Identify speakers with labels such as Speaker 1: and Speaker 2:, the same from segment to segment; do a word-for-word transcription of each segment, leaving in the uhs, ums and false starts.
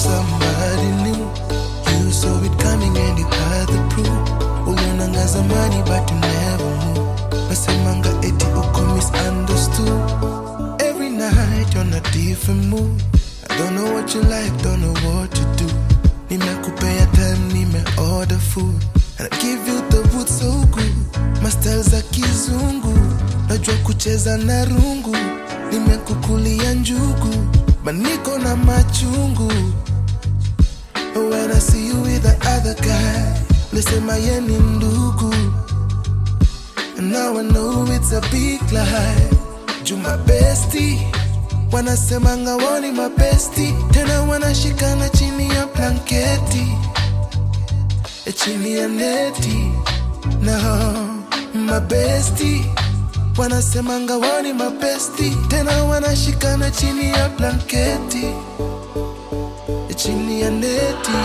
Speaker 1: somebody new. You saw it coming and you had the proof. Ulionangaza money but you never knew. Masemanga eti uko misunderstood. Every night you're on a different mood. I don't know what you like, don't know what you do. Nimekupea time, nime order food, and I give you the wood so good. My styles za kizungu, najua kucheza na rungu. Nimekukulia njugu, but niko na machungu. When I see you with the other guy, listen my yeni ndugu. And now I know it's a big lie. You my bestie, wanasemanga woni my bestie. Tena wanashikana chini ya blanketi, e chini ya neti. No, my bestie, wanasemanga woni my bestie. Tena wanashikana chini ya blanketi, e chini ya neti.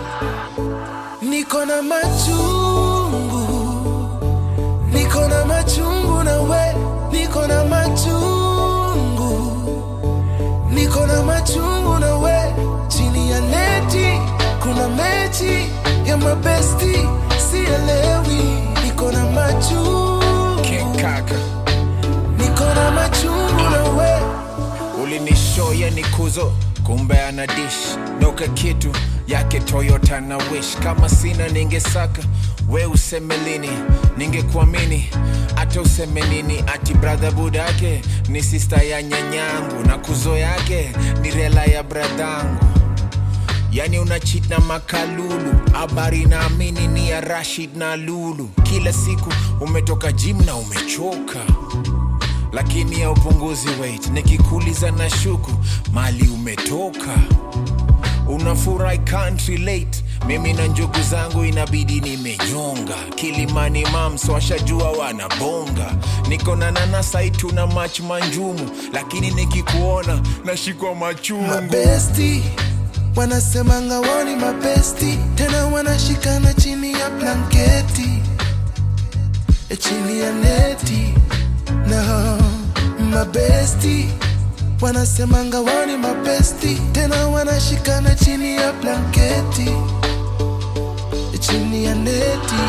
Speaker 1: Niko na machungu, niko na machungu na we. Niko na machungu, niko na machungu na we. Chini ya neti kuna mechi ya mabesti, sielewi. Niko na machungu,
Speaker 2: Kekaka,
Speaker 1: niko na machungu na we.
Speaker 2: ulinishoya nikuzo, kumbe ana dish noka kitu yake Toyota na wish. Kama sina ningesaka, we useme lini ningekuamini. Ata useme nini ati brother budake ni sister ya nyanyangu, na kuzo yake ni rela ya bradangu. Yani una cheat na makalulu, habari na amini ni ya Rashid na Lulu. Kila siku umetoka gym na umechoka, lakini ya upunguzi weight. Nikikuuliza na shuku mali umetoka. Unafurahi can't relate, mimi na njugu zangu inabidi nimenyonga. Kilimani mams washajua wanabonga. Niko na nana saitu na match manjumu, lakini nikikuona nashikwa machungu.
Speaker 1: My bestie, wanasemanga woni my bestie. Tena wanashikana chini ya blanketi, e chini ya neti. No, my bestie, wanasemanga woni my bestie. Tena wanashikana chini ya blanketi, e chini ya neti.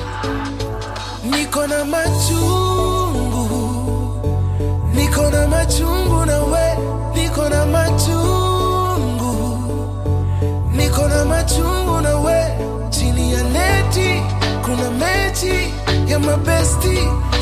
Speaker 1: Niko na machungu, niko na machungu na we. Niko na machungu, niko na machungu na we. Chini ya neti kuna mechi ya mabesti,